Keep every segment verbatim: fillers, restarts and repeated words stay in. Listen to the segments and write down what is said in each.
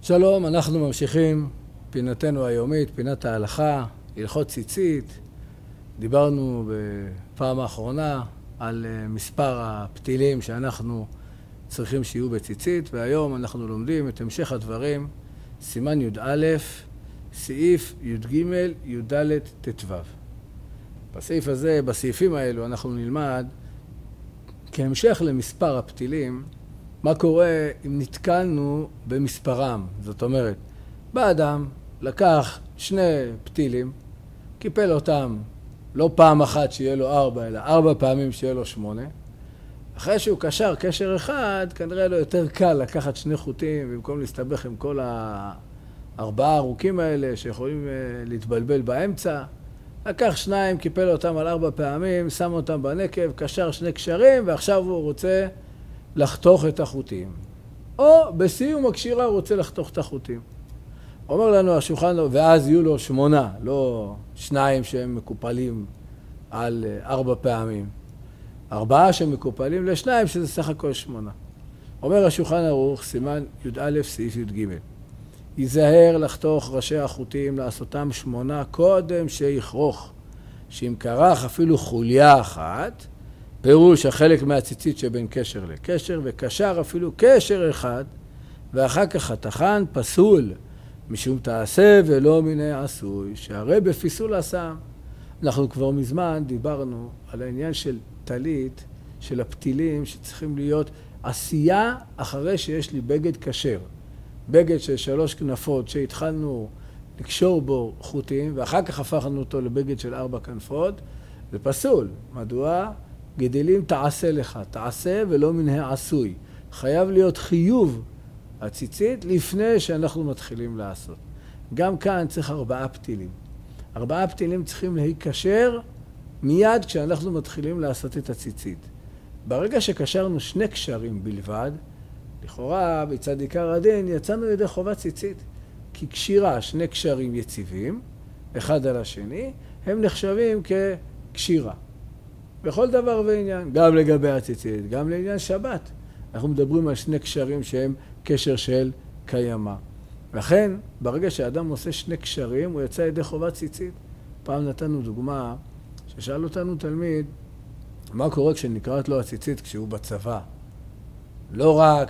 שלום, אנחנו ממשיכים פינתנו היומית, פינת ההלכה, הלכות ציצית. דיברנו בפעם האחרונה על מספר הפתילים שאנחנו צריכים שיהיו בציצית, והיום אנחנו לומדים את המשך הדברים, סימן י"א, סעיף י"ג, י"ד, ט"ו. בסעיף הזה, בסעיפים האלו, אנחנו נלמד כהמשך למספר הפתילים, מה קורה אם נתקלנו במספרם. זאת אומרת, בא אדם, לקח שני פתילים, קיפל אותם לא פעם אחת שיהיה לו ארבע, אלא ארבע פעמים שיהיה לו שמונה. אחרי שהוא קשר קשר אחד, כנראה לו יותר קל לקחת שני חוטים, במקום להסתבך עם כל הארבעה ארוכים האלה שיכולים להתבלבל באמצע. לקח שניים, קיפל אותם על ארבע פעמים, שם אותם בנקב, קשר שני קשרים, ועכשיו הוא רוצה לחתוך את החוטים. או בסיום הקשירה הוא רוצה לחתוך את החוטים. אומר לנו השולחן, ואז יהיו לו שמונה, לא שניים שהם מקופלים על ארבע פעמים. ארבעה שמקופלים לשניים, שזה סך הכל שמונה. אומר השולחן ערוך, סימן י"א, סעיף י"ג. ייזהר לחתוך ראשי החוטים, לעשותם שמונה קודם שיכרוך. שאם כרך אפילו חוליה אחת, פירוש החלק מהציצית שבין קשר לקשר, וקשר אפילו קשר אחד, ואחר כך התחן פסול, משום תעשה ולא מיני עשוי, שהרי בפיסול עשה. אנחנו כבר מזמן דיברנו על העניין של טלית, של הפתילים שצריכים להיות עשייה אחרי שיש לי בגד כשר. בגד של שלוש כנפות שהתחלנו לקשור בו חוטים, ואחר כך הפכנו אותו לבגד של ארבע כנפות, זה פסול. מדוע? גדלים תעשה לך, תעשה ולא מן העשוי. חייב להיות חיוב הציצית לפני שאנחנו מתחילים לעשות. גם כאן צריך ארבעה פתילים. ארבעה פתילים צריכים להיקשר מיד כשאנחנו מתחילים לעשות את הציצית. ברגע שקשרנו שני קשרים בלבד, לכאורה בצד עיקר הדין יצאנו ידי חובת ציצית. כי קשירה, שני קשרים יציבים, אחד על השני, הם נחשבים כקשירה. בכל דבר ועניין, גם לגבי הציצית, גם לעניין שבת. אנחנו מדברים על שני קשרים שהם קשר של קיימה. לכן, ברגע שאדם עושה שני קשרים, הוא יצא ידי חובת ציצית. פעם נתנו דוגמה ששאל אותנו תלמיד, מה קורה כשנקראת לו הציצית כשהוא בצבא? לא רק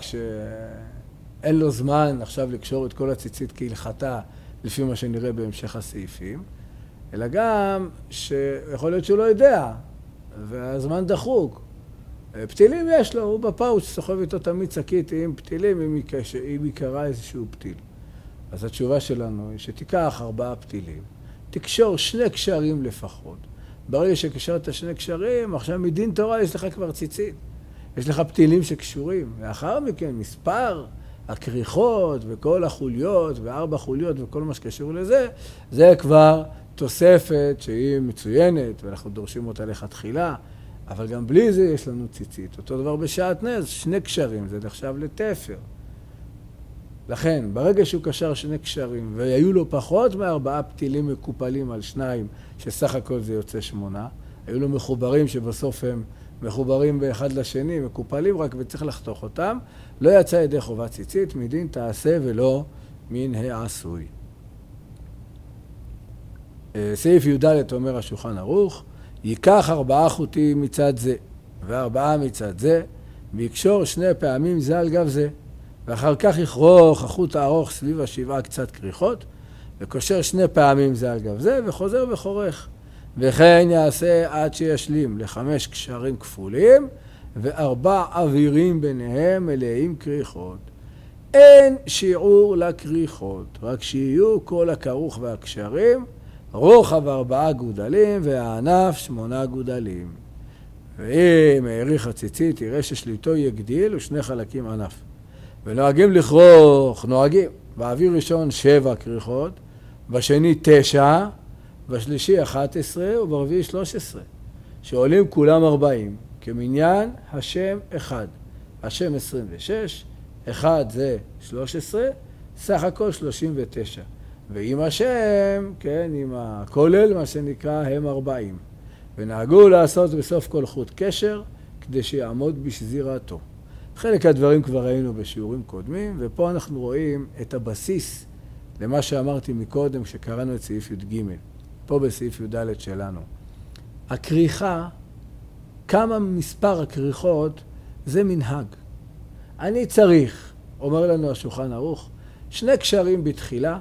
שאין לו זמן עכשיו לקשור את כל הציצית כהלכתה, לפי מה שנראה בהמשך הסעיפים, אלא גם שיכול להיות שהוא לא יודע, והזמן דחוק. פתילים יש לו, הוא בפאוץ' סוחב איתו תמיד שקית עם פתילים, אם יקרה איזשהו פתיל. אז התשובה שלנו היא שתיקח ארבעה פתילים, תקשור שני קשרים לפחות. ברגע שקשרת שני קשרים, עכשיו מדין תורה יש לך כבר ציצית. יש לך פתילים שקשורים, ואחר מכן מספר הכריכות וכל החוליות וארבע חוליות וכל מה שקשור לזה, זה כבר תוספת שהיא מצוינת ואנחנו דורשים אותה לכתחילה, אבל גם בלי זה יש לנו ציצית. אותו דבר בשעת נס, שני קשרים, זה נחשב לתפר. לכן, ברגע שהוא קשר שני קשרים והיו לו פחות מארבעה פתילים מקופלים על שניים, שסך הכל זה יוצא שמונה, היו לו מחוברים שבסוף הם מחוברים באחד לשני, מקופלים רק וצריך לחתוך אותם, לא יצא ידי חובת ציצית, מדין תעשה ולא מן העשוי. סעיף י"ד אומר השולחן ערוך, ייקח ארבעה חוטים מצד זה וארבעה מצד זה, ויקשור שני פעמים זה על גב זה, ואחר כך יכרוך החוט הארוך סביב השבעה קצת כריכות, וקושר שני פעמים זה על גב זה, וחוזר וחורך. וכן יעשה עד שישלים לחמש קשרים כפולים, וארבע אווירים ביניהם מלאים כריכות. אין שיעור לכריכות, רק שיהיו כל הכרוך והקשרים, רוחב ארבעה גודלים והענף שמונה גודלים. ואם העריך הציצית, יראה ששליטו יגדיל ושני חלקים ענף. ונוהגים לכרוך, נוהגים. באוויר ראשון שבע כריכות, בשני תשע, בשלישי אחת עשרה וברביעי שלוש עשרה. שעולים כולם ארבעים, כמניין השם אחד. השם עשרים ושש, אחד זה שלוש עשרה, סך הכל שלושים ותשע. ועם השם, כן, עם הכולל, מה שנקרא, הם ארבעים. ונהגו לעשות בסוף כל חוט קשר, כדי שיעמוד בשזירתו. חלק הדברים כבר ראינו בשיעורים קודמים, ופה אנחנו רואים את הבסיס למה שאמרתי מקודם כשקראנו את סעיף י"ג, פה בסעיף י"ד שלנו. הכריכה, כמה מספר הכריכות, זה מנהג. אני צריך, אומר לנו השולחן ערוך, שני קשרים בתחילה,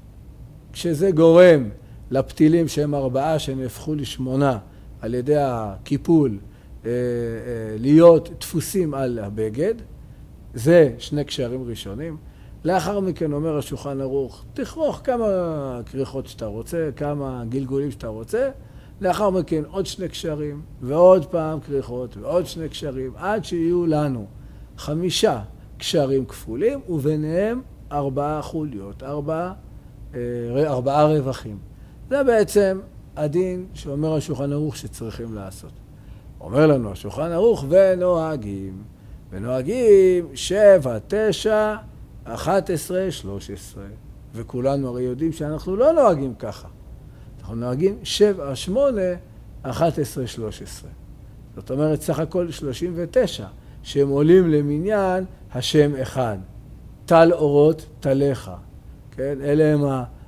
כשזה גורם לפתילים שהם ארבעה שנהפכו לשמונה על ידי הקיפול, אה, אה, להיות דפוסים על הבגד, זה שני קשרים ראשונים. לאחר מכן אומר השולחן ערוך, תכרוך כמה כריכות שאתה רוצה, כמה גלגולים שאתה רוצה, לאחר מכן עוד שני קשרים, ועוד פעם כריכות, ועוד שני קשרים, עד שיהיו לנו חמישה קשרים כפולים, וביניהם ארבעה חוליות, ארבעה, ארבעה רווחים. זה בעצם הדין שאומר השולחן ערוך שצריכים לעשות. אומר לנו השולחן ערוך ונוהגים, ונוהגים שבע, תשע, אחת עשרה, שלוש עשרה. וכולנו הרי יודעים שאנחנו לא נוהגים ככה. אנחנו נוהגים שבע, שמונה, אחת עשרה, שלוש עשרה. זאת אומרת, סך הכל שלושים ותשע, שהם עולים למניין השם אחד. טל אורות תליך. כן? אלה הם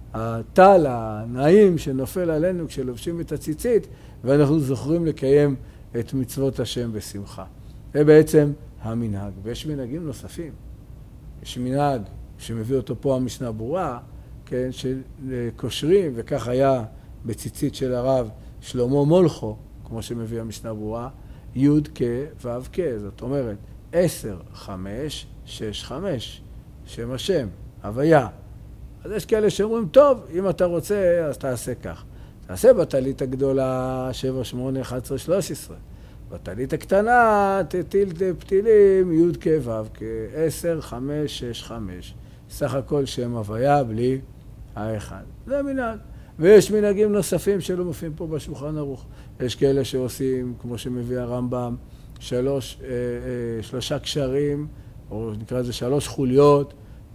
הטל הנעים שנופל עלינו כשלובשים את הציצית, ואנחנו זוכרים לקיים את מצוות השם בשמחה. זה בעצם המנהג. ויש מנהגים נוספים. יש מנהג שמביא אותו פה המשנה ברורה, כן? של קושרים, וכך היה בציצית של הרב שלמה מולכו, כמו שמביא המשנה ברורה, י' כ' ו' כ', זאת אומרת, עשר, חמש, שש, חמש, שם השם, הוויה. אז יש כאלה שאומרים, טוב, אם אתה רוצה, אז תעשה כך. תעשה בטלית הגדולה, שבע, שמונה, אחת עשרה, שלוש עשרה. בטלית הקטנה, תטיל פתילים, י' כ' ו' כ', עשר, חמש, שש, חמש. סך הכל שם הוויה בלי האחד. זה מנהג. ויש מנהגים נוספים שלא מופיעים פה בשולחן ערוך. יש כאלה שעושים, כמו שמביא הרמב"ם, שלוש, אה, אה, שלושה קשרים, או נקרא לזה שלוש חוליות,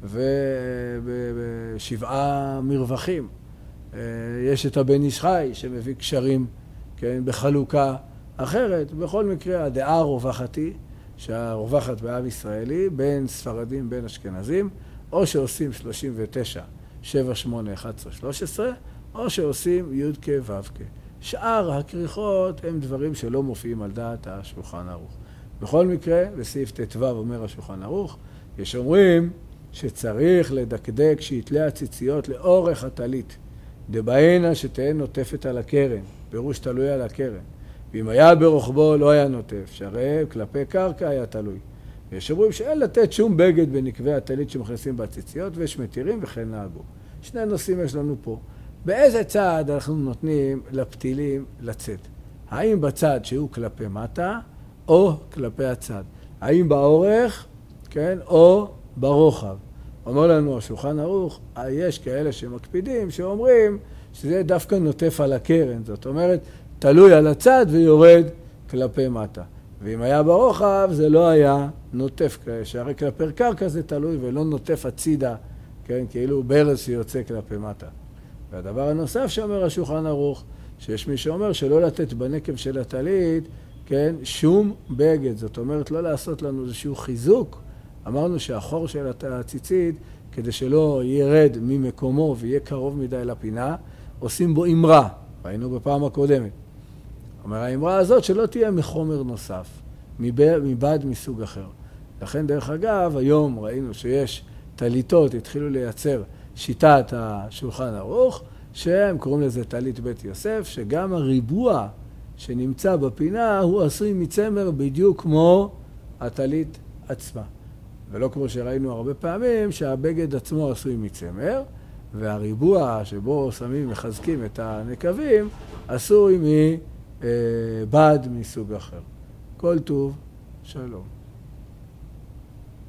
ושבעה מרווחים. אה, יש את הבן איש חי שמביא קשרים, כן, בחלוקה אחרת. בכל מקרה, הדעה הרווחת היא, שהרווחת בעם ישראלי, בין ספרדים, בין אשכנזים, או שעושים שלושים ותשע, שבע, שמונה, אחת עשרה, שלוש עשרה, או שעושים י' כ' ו' כ'. שאר הכריכות הם דברים שלא מופיעים על דעת השולחן ערוך. בכל מקרה, בסעיף ט"ו אומר השולחן ערוך, יש אומרים שצריך לדקדק שיתלה הציציות לאורך הטלית, דבעינה שתהא נוטפת על הקרן, פירוש תלוי על הקרן. ואם היה ברוחבו לא היה נוטף, שהרי כלפי קרקע היה תלוי. יש אומרים שאין לתת שום בגד בנקבי הטלית שמכניסים בציציות, ויש מתירים וכן נהגו. שני נושאים יש לנו פה. באיזה צד אנחנו נותנים לפתילים לצאת? האם בצד שהוא כלפי מטה, או כלפי הצד? האם באורך, כן, או ברוחב? אומר לנו השולחן ערוך, יש כאלה שמקפידים, שאומרים שזה דווקא נוטף על הקרן. זאת אומרת, תלוי על הצד ויורד כלפי מטה. ואם היה ברוחב, זה לא היה נוטף, שהרי כלפי קרקע זה תלוי ולא נוטף הצידה, כן, כאילו ברז שיוצא כלפי מטה. והדבר הנוסף שאומר השולחן ערוך, שיש מי שאומר שלא לתת בנקב של הטלית, כן, שום בגד. זאת אומרת, לא לעשות לנו איזשהו חיזוק. אמרנו שהחור של הציצית, כדי שלא ירד ממקומו ויהיה קרוב מדי לפינה, עושים בו אמרה. ראינו בפעם הקודמת. אומר, האמרה הזאת שלא תהיה מחומר נוסף, מבד מסוג אחר. לכן, דרך אגב, היום ראינו שיש טליתות, התחילו לייצר שיטת השולחן ערוך, שהם קוראים לזה טלית בית יוסף, שגם הריבוע שנמצא בפינה הוא עשוי מצמר בדיוק כמו הטלית עצמה. ולא כמו שראינו הרבה פעמים, שהבגד עצמו עשוי מצמר, והריבוע שבו שמים מחזקים את הנקבים, עשוי מבד מסוג אחר. כל טוב, שלום.